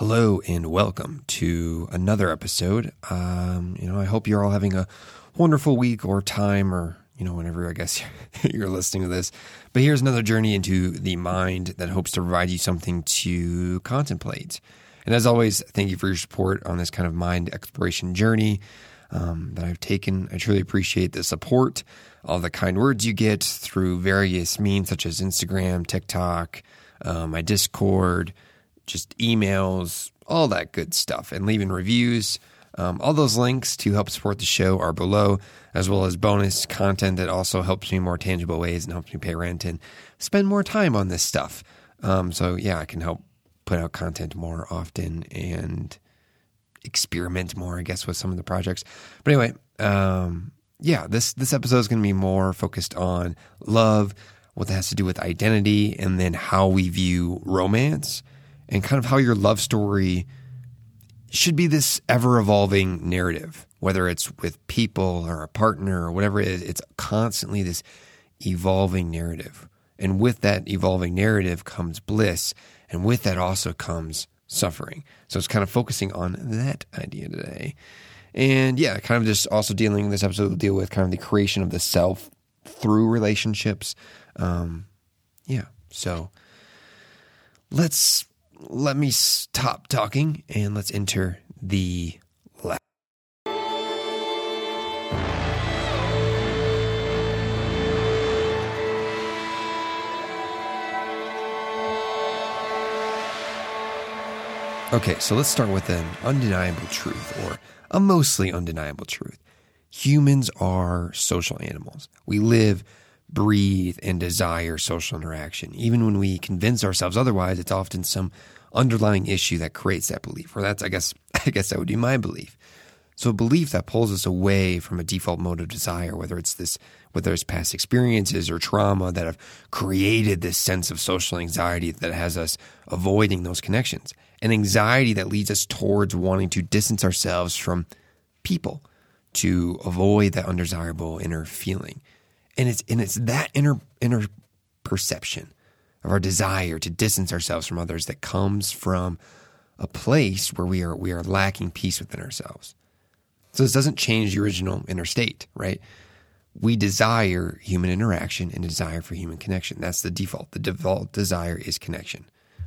Hello and welcome to another episode. I hope you're all having a wonderful week or time or, whenever I guess you're listening to this. But here's another journey into the mind that hopes to provide you something to contemplate. And as always, thank you for your support on this kind of mind exploration journey that I've taken. I truly appreciate the support, all the kind words you get through various means such as Instagram, TikTok, my Discord, just emails, all that good stuff, and leaving reviews. All those links to help support the show are below, as well as bonus content that also helps me in more tangible ways and helps me pay rent and spend more time on this stuff. I can help put out content more often and experiment more, I guess, with some of the projects. But anyway, this episode is going to be more focused on love, what that has to do with identity, and then how we view romance, and kind of how your love story should be this ever-evolving narrative, whether it's with people or a partner or whatever it is. It's constantly this evolving narrative. And with that evolving narrative comes bliss, and with that also comes suffering. So it's kind of focusing on that idea today. And kind of just also this episode will deal with kind of the creation of the self through relationships. So let me stop talking and let's enter the lab. Okay, so let's start with an undeniable truth, or a mostly undeniable truth. Humans are social animals. We live, breathe, and desire social interaction. Even when we convince ourselves otherwise, it's often some underlying issue that creates that belief. Or that's, I guess that would be my belief. So a belief that pulls us away from a default mode of desire, whether it's past experiences or trauma that have created this sense of social anxiety that has us avoiding those connections. An anxiety that leads us towards wanting to distance ourselves from people to avoid that undesirable inner feeling. And it's that inner perception of our desire to distance ourselves from others that comes from a place where we are lacking peace within ourselves. So this doesn't change the original inner state, right? We desire human interaction and desire for human connection. That's the default. The default desire is connection.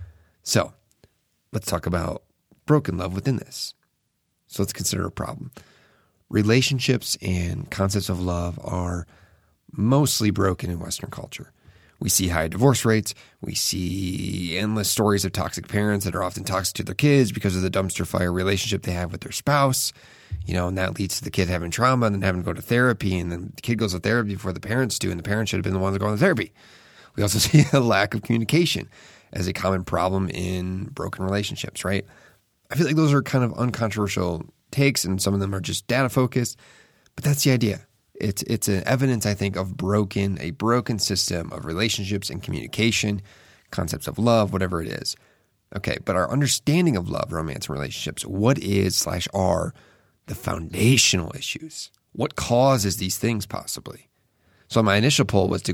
So let's talk about broken love within this. So let's consider a problem. Relationships and concepts of love are mostly broken in Western culture. We see high divorce rates. We see endless stories of toxic parents that are often toxic to their kids because of the dumpster fire relationship they have with their spouse. And that leads to the kid having trauma and then having to go to therapy. And then the kid goes to therapy before the parents do, and the parents should have been the ones going to therapy. We also see a lack of communication as a common problem in broken relationships, right? I feel like those are kind of uncontroversial takes, and some of them are just data focused, but that's the idea. It's an evidence, I think, of a broken system of relationships and communication, concepts of love, whatever it is. Okay, but our understanding of love, romance, and relationships, what is/are the foundational issues? What causes these things possibly? So my initial poll was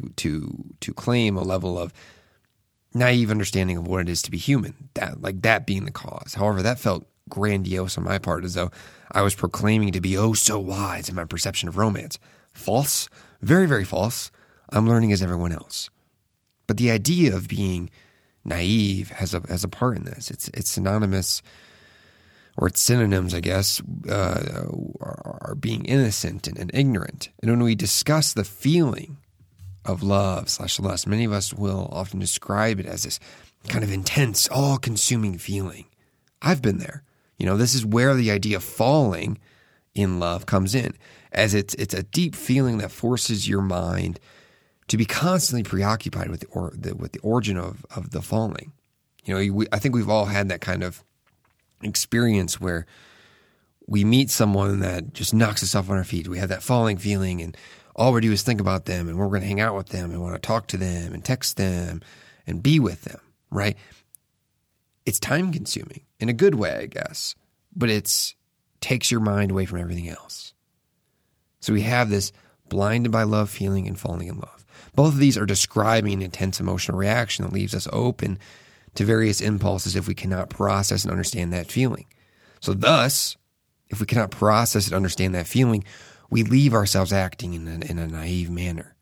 to claim a level of naive understanding of what it is to be human, that being the cause. However, that felt grandiose on my part, as though I was proclaiming to be so wise in my perception of romance. False, very, very false. I'm learning as everyone else. But the idea of being naive has a part in this. It's synonymous, or it's synonyms, I guess, are being innocent and ignorant. And when we discuss the feeling of love/lust, many of us will often describe it as this kind of intense, all-consuming feeling. I've been there. This is where the idea of falling in love comes in, as it's a deep feeling that forces your mind to be constantly preoccupied with the origin of the falling. I think we've all had that kind of experience where we meet someone that just knocks us off on our feet. We have that falling feeling, and all we do is think about them, and we're going to hang out with them and want to talk to them and text them and be with them, right? It's time consuming in a good way, I guess, but it takes your mind away from everything else. So we have this blinded by love feeling and falling in love. Both of these are describing an intense emotional reaction that leaves us open to various impulses if we cannot process and understand that feeling. So thus, if we cannot process and understand that feeling, we leave ourselves acting in a naive manner.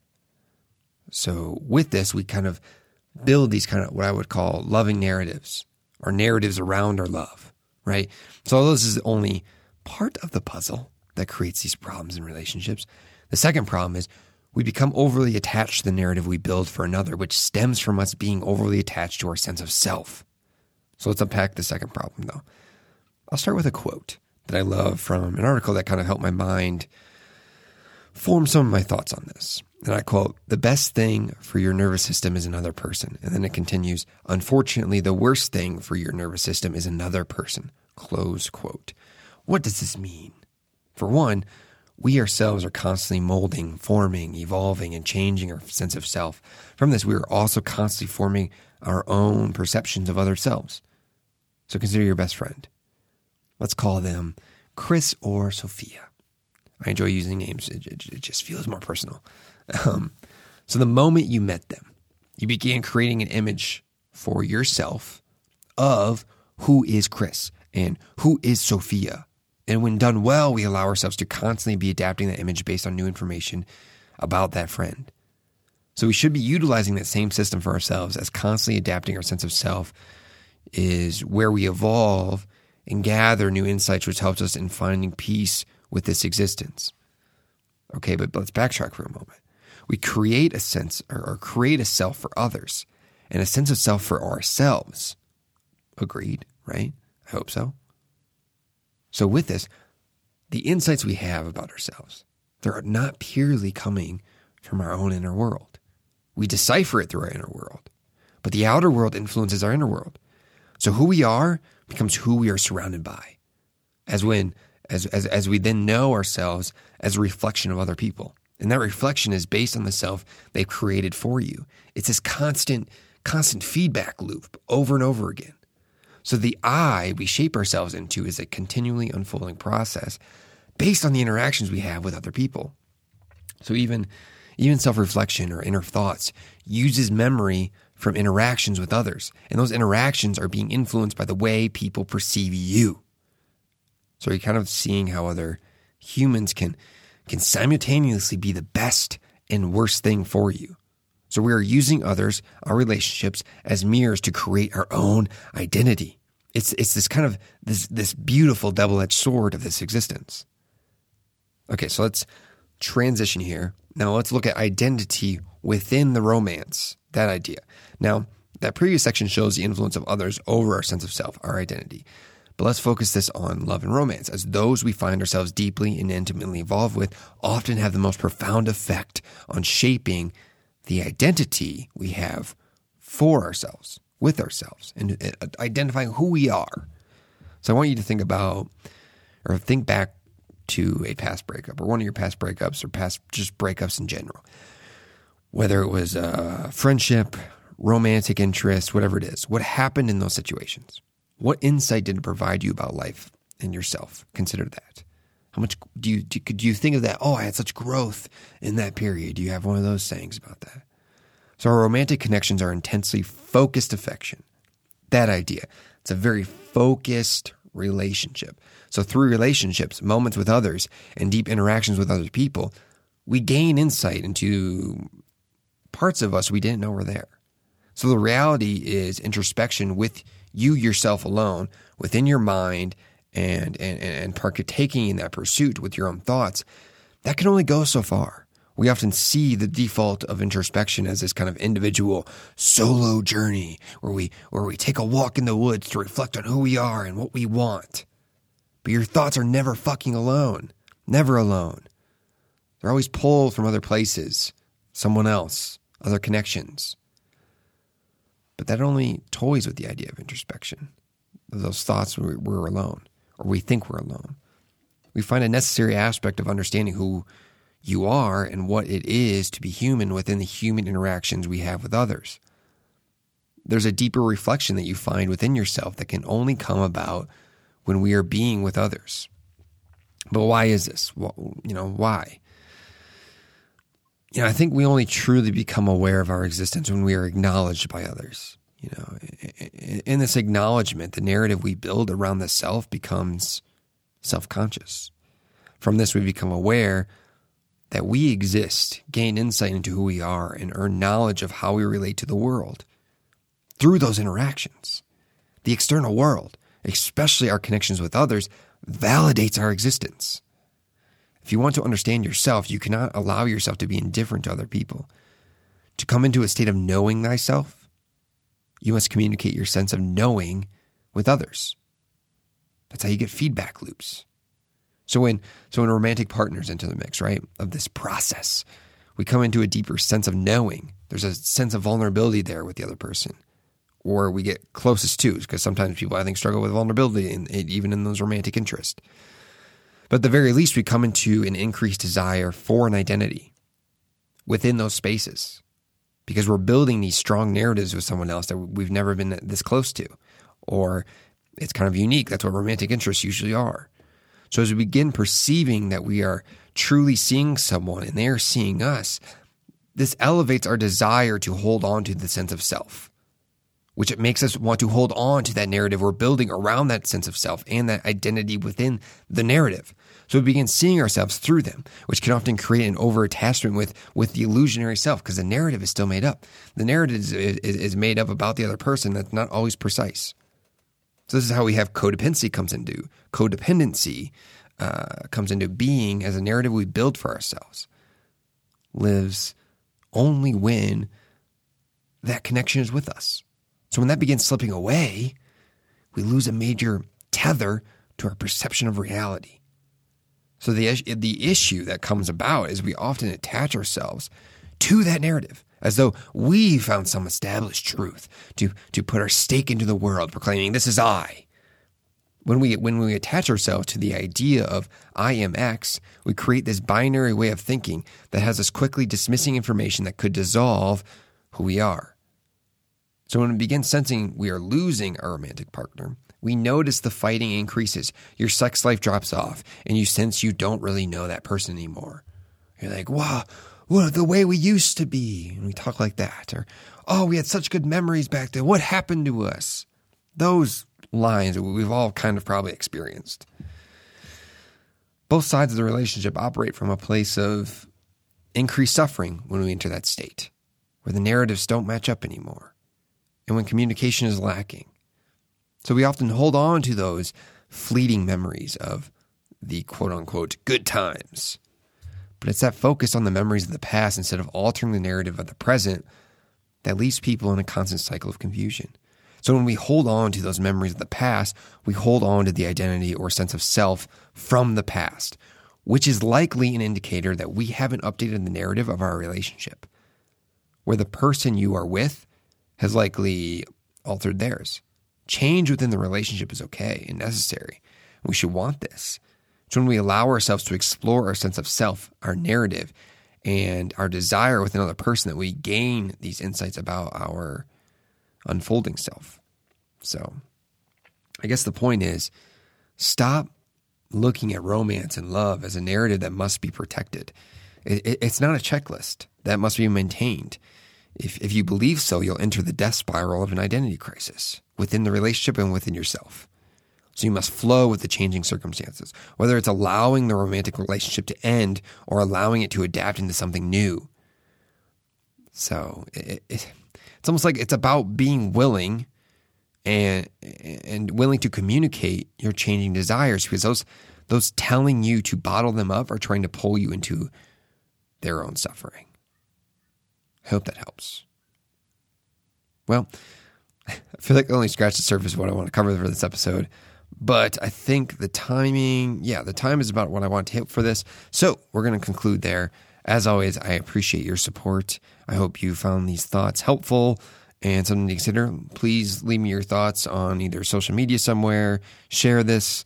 So with this, we kind of build these kind of what I would call loving narratives, or narratives around our love, right? So this is only part of the puzzle that creates these problems in relationships. The second problem is we become overly attached to the narrative we build for another, which stems from us being overly attached to our sense of self. So let's unpack the second problem, though. I'll start with a quote that I love from an article that kind of helped my mind form some of my thoughts on this. And I quote, "The best thing for your nervous system is another person." And then it continues, "Unfortunately, the worst thing for your nervous system is another person." Close quote. What does this mean? For one, we ourselves are constantly molding, forming, evolving, and changing our sense of self. From this, we are also constantly forming our own perceptions of other selves. So consider your best friend. Let's call them Chris or Sophia. I enjoy using names. It just feels more personal. So the moment you met them, you began creating an image for yourself of who is Chris and who is Sophia. And when done well, we allow ourselves to constantly be adapting that image based on new information about that friend. So we should be utilizing that same system for ourselves, as constantly adapting our sense of self is where we evolve and gather new insights, which helps us in finding peace with this existence. Okay, but let's backtrack for a moment. We create a sense or create a self for others and a sense of self for ourselves. Agreed, right? I hope so. So with this, the insights we have about ourselves, they're not purely coming from our own inner world. We decipher it through our inner world, but the outer world influences our inner world. So who we are becomes who we are surrounded by, as we then know ourselves as a reflection of other people. And that reflection is based on the self they've created for you. It's this constant feedback loop over and over again. So the I we shape ourselves into is a continually unfolding process based on the interactions we have with other people. So even self-reflection or inner thoughts uses memory from interactions with others. And those interactions are being influenced by the way people perceive you. So you're kind of seeing how other humans can simultaneously be the best and worst thing for you. So we are using others, our relationships, as mirrors to create our own identity. It's this kind of this beautiful double-edged sword of this existence. Okay, so let's transition here. Now let's look at identity within the romance, that idea. Now, that previous section shows the influence of others over our sense of self, our identity. But let's focus this on love and romance, as those we find ourselves deeply and intimately involved with often have the most profound effect on shaping the identity we have for ourselves, with ourselves, and identifying who we are. So I want you to think back to a past breakup, or one of your past breakups, or past just breakups in general. Whether it was a friendship, romantic interest, whatever it is. What happened in those situations? What insight did it provide you about life and yourself? Consider that. How much do you think of that? Oh, I had such growth in that period. Do you have one of those sayings about that? So our romantic connections are intensely focused affection. That idea. It's a very focused relationship. So through relationships, moments with others, and deep interactions with other people, we gain insight into parts of us we didn't know were there. So the reality is introspection with you yourself alone, within your mind, and partaking in that pursuit with your own thoughts, that can only go so far. We often see the default of introspection as this kind of individual solo journey where we take a walk in the woods to reflect on who we are and what we want. But your thoughts are never fucking alone. Never alone. They're always pulled from other places, someone else, other connections. But that only toys with the idea of introspection. Those thoughts we're alone, or we think we're alone. We find a necessary aspect of understanding who you are and what it is to be human within the human interactions we have with others. There's a deeper reflection that you find within yourself that can only come about when we are being with others. But why is this? Why? I think we only truly become aware of our existence when we are acknowledged by others. In this acknowledgement, the narrative we build around the self becomes self-conscious. From this, we become aware that we exist, gain insight into who we are, and earn knowledge of how we relate to the world through those interactions. The external world, especially our connections with others, validates our existence. If you want to understand yourself, you cannot allow yourself to be indifferent to other people. To come into a state of knowing thyself, you must communicate your sense of knowing with others. That's how you get feedback loops. So when romantic partners enter the mix, right, of this process, we come into a deeper sense of knowing. There's a sense of vulnerability there with the other person. Or we get closest to, because sometimes people, I think, struggle with vulnerability, even in those romantic interests. But at the very least, we come into an increased desire for an identity within those spaces, because we're building these strong narratives with someone else that we've never been this close to. Or it's kind of unique. That's what romantic interests usually are. So as we begin perceiving that we are truly seeing someone and they are seeing us, this elevates our desire to hold on to the sense of self, which it makes us want to hold on to that narrative we're building around that sense of self and that identity within the narrative. So we begin seeing ourselves through them, which can often create an over-attachment with the illusionary self, because the narrative is still made up. The narrative is made up about the other person that's not always precise. So this is how we have codependency comes into being as a narrative we build for ourselves. Lives only when that connection is with us. So when that begins slipping away, we lose a major tether to our perception of reality. So the issue that comes about is we often attach ourselves to that narrative as though we found some established truth to put our stake into the world, proclaiming, "This is I." When we attach ourselves to the idea of I am X, we create this binary way of thinking that has us quickly dismissing information that could dissolve who we are. So when we begin sensing we are losing our romantic partner, we notice the fighting increases. Your sex life drops off, and you sense you don't really know that person anymore. You're like, wow, well, the way we used to be. And we talk like that. Or, oh, we had such good memories back then. What happened to us? Those lines we've all kind of probably experienced. Both sides of the relationship operate from a place of increased suffering when we enter that state, where the narratives don't match up anymore, and when communication is lacking. So we often hold on to those fleeting memories of the quote-unquote good times. But it's that focus on the memories of the past instead of altering the narrative of the present that leaves people in a constant cycle of confusion. So when we hold on to those memories of the past, we hold on to the identity or sense of self from the past, which is likely an indicator that we haven't updated the narrative of our relationship, where the person you are with has likely altered theirs. Change within the relationship is okay and necessary. We should want this. It's when we allow ourselves to explore our sense of self, our narrative, and our desire with another person that we gain these insights about our unfolding self. So I guess the point is, stop looking at romance and love as a narrative that must be protected. It's not a checklist that must be maintained. If you believe so, you'll enter the death spiral of an identity crisis within the relationship and within yourself. So you must flow with the changing circumstances, whether it's allowing the romantic relationship to end or allowing it to adapt into something new. So it's almost like it's about being willing and willing to communicate your changing desires, because those telling you to bottle them up are trying to pull you into their own suffering. I hope that helps. Well, I feel like I only scratched the surface of what I want to cover for this episode, but I think the time is about what I want to hit for this. So we're going to conclude there. As always, I appreciate your support. I hope you found these thoughts helpful and something to consider. Please leave me your thoughts on either social media somewhere. Share this.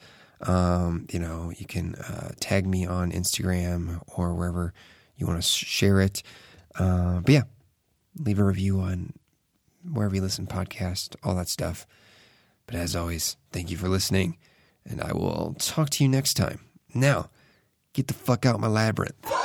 You can tag me on Instagram or wherever you want to share it. But yeah, leave a review on wherever you listen to podcasts, all that stuff. But as always, thank you for listening, and I will talk to you next time. Now, get the fuck out my labyrinth.